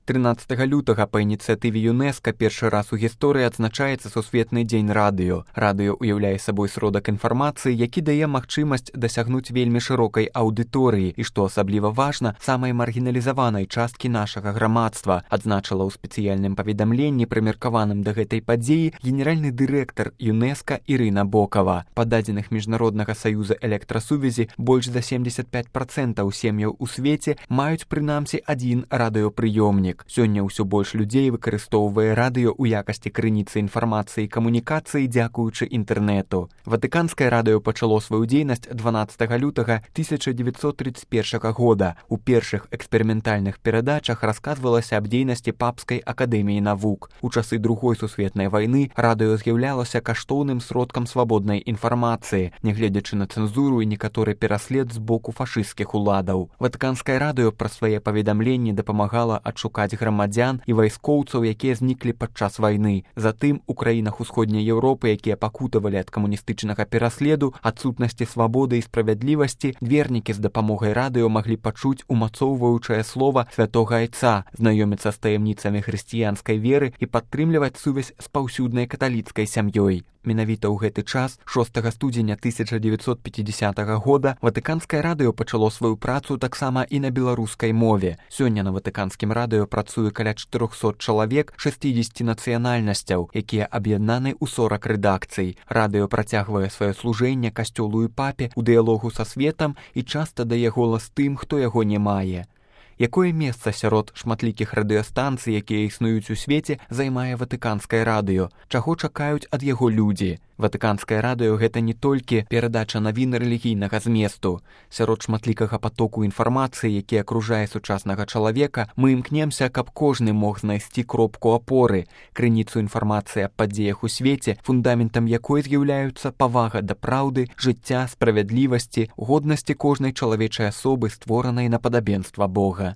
13 лютага па ініцыятыве ЮНЕСКО першы раз у гісторыі адзначаецца Сусветны дзень радыё. Радыё уяўляе сабой сродак інфармацыі, які дае магчымасць дасягнуць вельмі шырокай аўдыторыі і, што асабліва важна, самай маргіналізаванай часткі нашага грамадства, адзначыла ў спецыяльным паведамленні, прымеркаваным да гэтай падзеі, генеральны дырэктар ЮНЕСКО Ірына Бокава. Па дадзеных Міжнароднага саюза электрасувязі, больш за 75% сем'яў у свеце маюць прынамсі адзін радыёпрыёмнік. Сёння ўсё больш людзей выкарыстоўвае радыё ў якасці крыніцы інфармацыі і камунікацыі дзякуючы інтэрнэту. Ватыканскае радыё пачало сваю дзейнасць 12 лютага 1931 года. У першых эксперыментальных перадачах расказвалася аб дзейнасці Папскай акадэміі навук. У часы Другой сусветнай вайны радыё з'яўлялася каштоўным сродкам свабоднай інфармацыі, нягледзячы на цэнзуру і некаторы пераслед з боку фашысцкіх уладаў. Ватыканскае радыё праз свае паведамленні дапамагала адшукаць грамадзян і вайскоўцаў, якія зніклі падчас вайны. Затым у краінах усходняй Еўропы, якія пакутавалі ад камуністычнага пераследу, адсутнасці свабоды і справядлівасці, вернікі з дапамогай радыё маглі пачуць умацоўваючае слова святога айца, знаёміцца з таямніцамі хрысціянскай веры і падтрымліваць сувязь з паўсюднай каталіцкай сям'ёй. Менавіта ў гэты час, 6 студзеня 1950 года, Ватыканскае радыё пачало сваю працу таксама і на беларускай мове. Сёння на Ватыканскім радыё працуе каля 400 чалавек 60 нацыянальнасцяў, якія аб'яднаны ў 40 рэдакцый. Радыё працягвае сваё служэнне касцёлу і папе ў дыялогу са светам і часта дае голас тым, хто яго не мае. Якое месца сярод шматлікіх радыёстанцый, якія існуюць у свеце, займае Ватыканскае радыё? Чаго чакаюць ад яго людзі? Ватыканскае радыё – гэта не толькі перадача навін рэлігійнага зместу. Сярод шматлікага патоку інфармацыі, які акружае сучаснага чалавека, мы імкнемся, каб кожны мог знайсці кропку апоры, крыніцу інфармацыі аб падзеях у свеце, фундаментам якой з'яўляюцца павага да праўды, жыцця, справядлівасці, годнасці кожнай чалавечай асобы, створанай на падабенства Бога.